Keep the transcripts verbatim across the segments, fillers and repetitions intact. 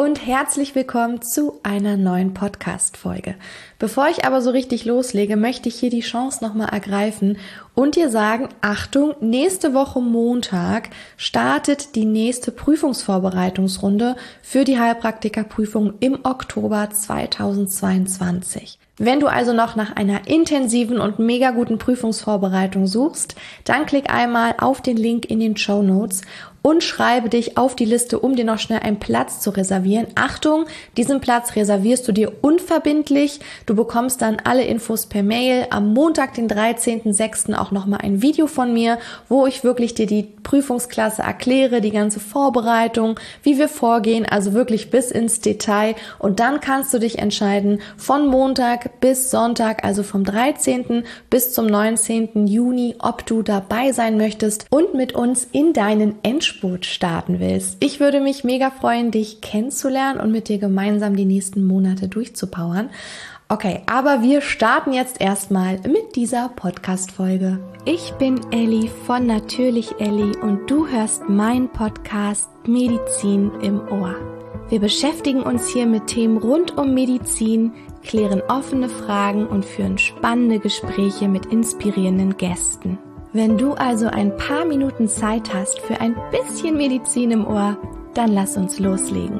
und herzlich willkommen zu einer neuen Podcast-Folge. Bevor ich aber so richtig loslege, möchte ich hier die Chance nochmal ergreifen und dir sagen, Achtung, nächste Woche Montag startet die nächste Prüfungsvorbereitungsrunde für die Heilpraktikerprüfung im Oktober zweitausendzweiundzwanzig. Wenn du also noch nach einer intensiven und mega guten Prüfungsvorbereitung suchst, dann klick einmal auf den Link in den Shownotes und schreibe dich auf die Liste, um dir noch schnell einen Platz zu reservieren. Achtung, diesen Platz reservierst du dir unverbindlich. Du bekommst dann alle Infos per Mail. Am Montag, den dreizehnten sechsten auch nochmal ein Video von mir, wo ich wirklich dir die Prüfungsklasse erkläre, die ganze Vorbereitung, wie wir vorgehen, also wirklich bis ins Detail. Und dann kannst du dich entscheiden, von Montag bis Sonntag, also vom dreizehnten bis zum neunzehnten Juni, ob du dabei sein möchtest und mit uns in deinen Endspurt starten willst. Ich würde mich mega freuen, dich kennenzulernen und mit dir gemeinsam die nächsten Monate durchzupowern. Okay, aber wir starten jetzt erstmal mit dieser Podcast-Folge. Ich bin Elli von Natürlich Elli und du hörst meinen Podcast Medizin im Ohr. Wir beschäftigen uns hier mit Themen rund um Medizin, klären offene Fragen und führen spannende Gespräche mit inspirierenden Gästen. Wenn du also ein paar Minuten Zeit hast für ein bisschen Medizin im Ohr, dann lass uns loslegen.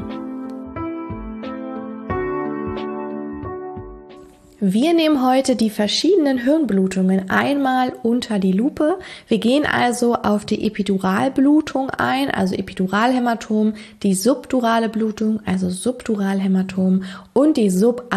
Wir nehmen heute die verschiedenen Hirnblutungen einmal unter die Lupe. Wir gehen also auf die Epiduralblutung ein, also Epiduralhämatom, die subdurale Blutung, also Subduralhämatom und die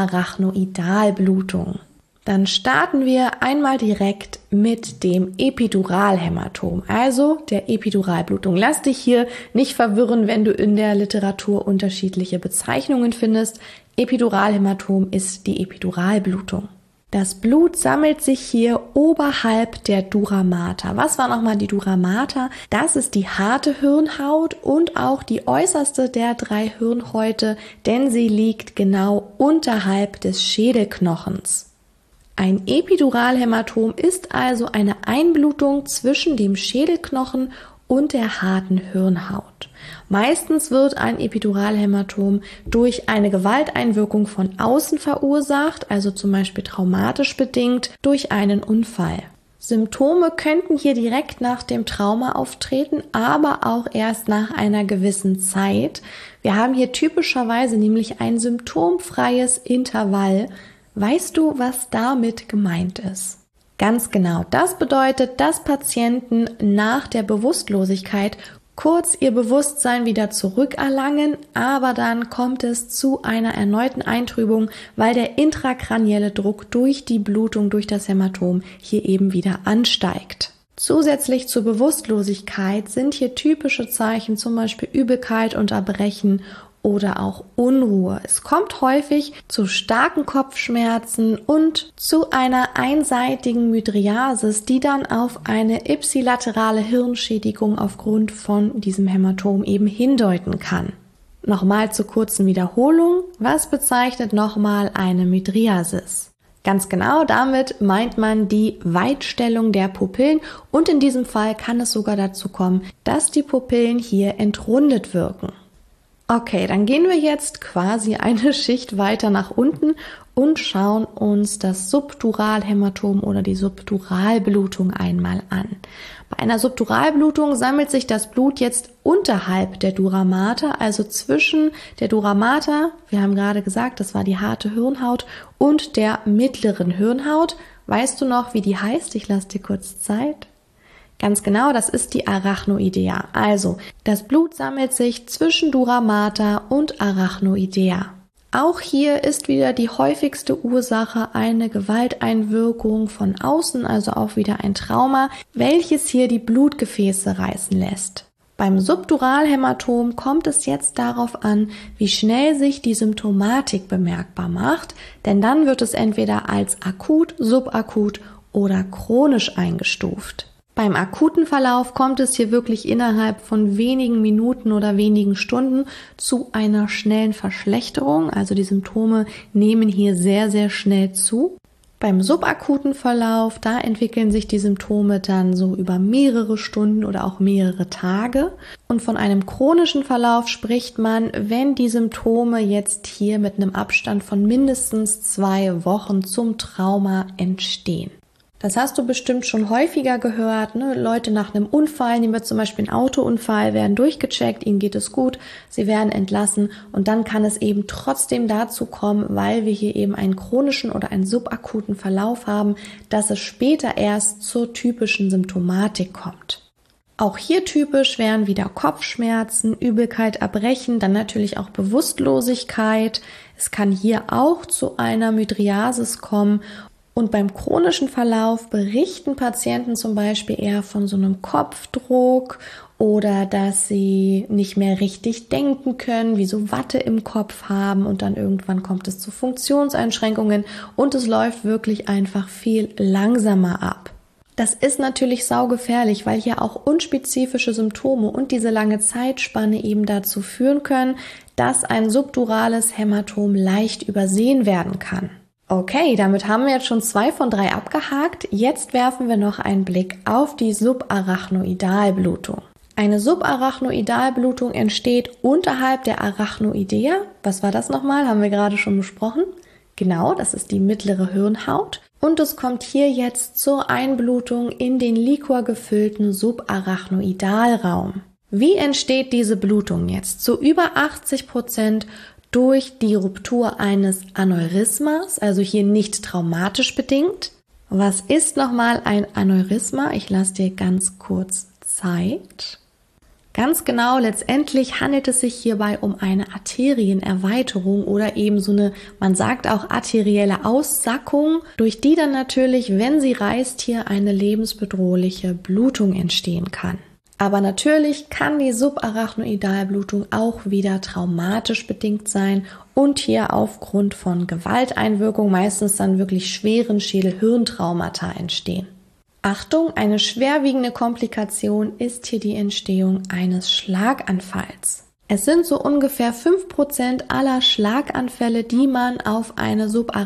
Subarachnoidalblutung. Dann starten wir einmal direkt mit dem Epiduralhämatom, also der Epiduralblutung. Lass dich hier nicht verwirren, wenn du in der Literatur unterschiedliche Bezeichnungen findest. Epiduralhämatom ist die Epiduralblutung. Das Blut sammelt sich hier oberhalb der Dura mater. Was war nochmal die Dura mater? Das ist die harte Hirnhaut und auch die äußerste der drei Hirnhäute, denn sie liegt genau unterhalb des Schädelknochens. Ein Epiduralhämatom ist also eine Einblutung zwischen dem Schädelknochen und der harten Hirnhaut. Meistens wird ein Epiduralhämatom durch eine Gewalteinwirkung von außen verursacht, also zum Beispiel traumatisch bedingt durch einen Unfall. Symptome könnten hier direkt nach dem Trauma auftreten, aber auch erst nach einer gewissen Zeit. Wir haben hier typischerweise nämlich ein symptomfreies Intervall. Weißt du, was damit gemeint ist? Ganz genau, das bedeutet, dass Patienten nach der Bewusstlosigkeit kurz ihr Bewusstsein wieder zurückerlangen, aber dann kommt es zu einer erneuten Eintrübung, weil der intrakranielle Druck durch die Blutung, durch das Hämatom hier eben wieder ansteigt. Zusätzlich zur Bewusstlosigkeit sind hier typische Zeichen, zum Beispiel Übelkeit und Erbrechen oder auch Unruhe. Es kommt häufig zu starken Kopfschmerzen und zu einer einseitigen Mydriasis, die dann auf eine ipsilaterale Hirnschädigung aufgrund von diesem Hämatom eben hindeuten kann. Nochmal zur kurzen Wiederholung. Was bezeichnet nochmal eine Mydriasis? Ganz genau, damit meint man die Weitstellung der Pupillen und in diesem Fall kann es sogar dazu kommen, dass die Pupillen hier entrundet wirken. Okay, dann gehen wir jetzt quasi eine Schicht weiter nach unten und schauen uns das Subduralhämatom oder die Subduralblutung einmal an. Bei einer Subduralblutung sammelt sich das Blut jetzt unterhalb der Dura mater, also zwischen der Dura mater, wir haben gerade gesagt, das war die harte Hirnhaut, und der mittleren Hirnhaut. Weißt du noch, wie die heißt? Ich lasse dir kurz Zeit. Ganz genau, das ist die Arachnoidea. Also, das Blut sammelt sich zwischen Dura mater und Arachnoidea. Auch hier ist wieder die häufigste Ursache eine Gewalteinwirkung von außen, also auch wieder ein Trauma, welches hier die Blutgefäße reißen lässt. Beim Subduralhämatom kommt es jetzt darauf an, wie schnell sich die Symptomatik bemerkbar macht, denn dann wird es entweder als akut, subakut oder chronisch eingestuft. Beim akuten Verlauf kommt es hier wirklich innerhalb von wenigen Minuten oder wenigen Stunden zu einer schnellen Verschlechterung. Also die Symptome nehmen hier sehr, sehr schnell zu. Beim subakuten Verlauf, da entwickeln sich die Symptome dann so über mehrere Stunden oder auch mehrere Tage. Und von einem chronischen Verlauf spricht man, wenn die Symptome jetzt hier mit einem Abstand von mindestens zwei Wochen zum Trauma entstehen. Das hast du bestimmt schon häufiger gehört, ne? Leute nach einem Unfall, nehmen wir zum Beispiel einen Autounfall, werden durchgecheckt, ihnen geht es gut, sie werden entlassen und dann kann es eben trotzdem dazu kommen, weil wir hier eben einen chronischen oder einen subakuten Verlauf haben, dass es später erst zur typischen Symptomatik kommt. Auch hier typisch wären wieder Kopfschmerzen, Übelkeit, Erbrechen, dann natürlich auch Bewusstlosigkeit. Es kann hier auch zu einer Mydriasis kommen. Und beim chronischen Verlauf berichten Patienten zum Beispiel eher von so einem Kopfdruck oder dass sie nicht mehr richtig denken können, wie so Watte im Kopf haben und dann irgendwann kommt es zu Funktionseinschränkungen und es läuft wirklich einfach viel langsamer ab. Das ist natürlich saugefährlich, weil hier auch unspezifische Symptome und diese lange Zeitspanne eben dazu führen können, dass ein subdurales Hämatom leicht übersehen werden kann. Okay, damit haben wir jetzt schon zwei von drei abgehakt. Jetzt werfen wir noch einen Blick auf die Subarachnoidalblutung. Eine Subarachnoidalblutung entsteht unterhalb der Arachnoidea. Was war das nochmal? Haben wir gerade schon besprochen. Genau, das ist die mittlere Hirnhaut. Und es kommt hier jetzt zur Einblutung in den liquorgefüllten Subarachnoidalraum. Wie entsteht diese Blutung jetzt? Zu über achtzig Prozent durch die Ruptur eines Aneurysmas, also hier nicht traumatisch bedingt. Was ist nochmal ein Aneurysma? Ich lasse dir ganz kurz Zeit. Ganz genau, letztendlich handelt es sich hierbei um eine Arterienerweiterung oder eben so eine, man sagt auch arterielle Aussackung, durch die dann natürlich, wenn sie reißt, hier eine lebensbedrohliche Blutung entstehen kann. Aber natürlich kann die Subarachnoidalblutung auch wieder traumatisch bedingt sein und hier aufgrund von Gewalteinwirkung meistens dann wirklich schweren Schädel-Hirntraumata entstehen. Achtung, eine schwerwiegende Komplikation ist hier die Entstehung eines Schlaganfalls. Es sind so ungefähr fünf Prozent aller Schlaganfälle, die man auf eine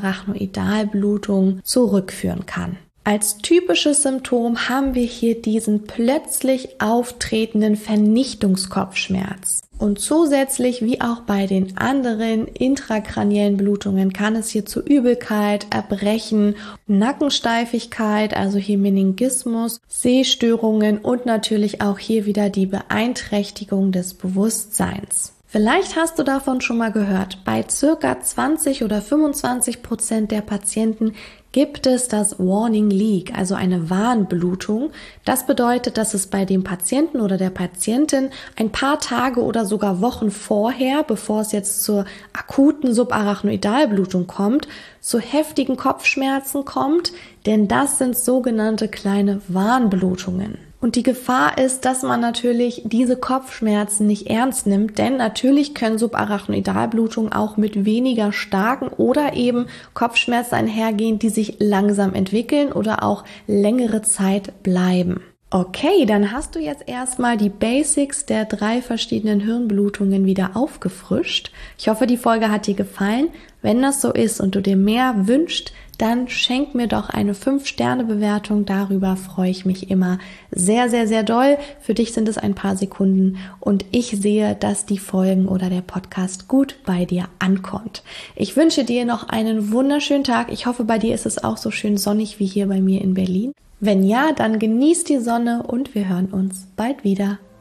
Subarachnoidalblutung zurückführen kann. Als typisches Symptom haben wir hier diesen plötzlich auftretenden Vernichtungskopfschmerz. Und zusätzlich, wie auch bei den anderen intrakraniellen Blutungen, kann es hier zu Übelkeit, Erbrechen, Nackensteifigkeit, also hier Meningismus, Sehstörungen und natürlich auch hier wieder die Beeinträchtigung des Bewusstseins. Vielleicht hast du davon schon mal gehört. Bei circa zwanzig oder fünfundzwanzig Prozent der Patienten gibt es das Warning Leak, also eine Warnblutung. Das bedeutet, dass es bei dem Patienten oder der Patientin ein paar Tage oder sogar Wochen vorher, bevor es jetzt zur akuten Subarachnoidalblutung kommt, zu heftigen Kopfschmerzen kommt, denn das sind sogenannte kleine Warnblutungen. Und die Gefahr ist, dass man natürlich diese Kopfschmerzen nicht ernst nimmt, denn natürlich können Subarachnoidalblutungen auch mit weniger starken oder eben Kopfschmerzen einhergehen, die sich langsam entwickeln oder auch längere Zeit bleiben. Okay, dann hast du jetzt erstmal die Basics der drei verschiedenen Hirnblutungen wieder aufgefrischt. Ich hoffe, die Folge hat dir gefallen. Wenn das so ist und du dir mehr wünschst, dann schenk mir doch eine fünf Sterne Bewertung. Darüber freue ich mich immer sehr, sehr, sehr doll. Für dich sind es ein paar Sekunden und ich sehe, dass die Folgen oder der Podcast gut bei dir ankommt. Ich wünsche dir noch einen wunderschönen Tag. Ich hoffe, bei dir ist es auch so schön sonnig wie hier bei mir in Berlin. Wenn ja, dann genieß die Sonne und wir hören uns bald wieder.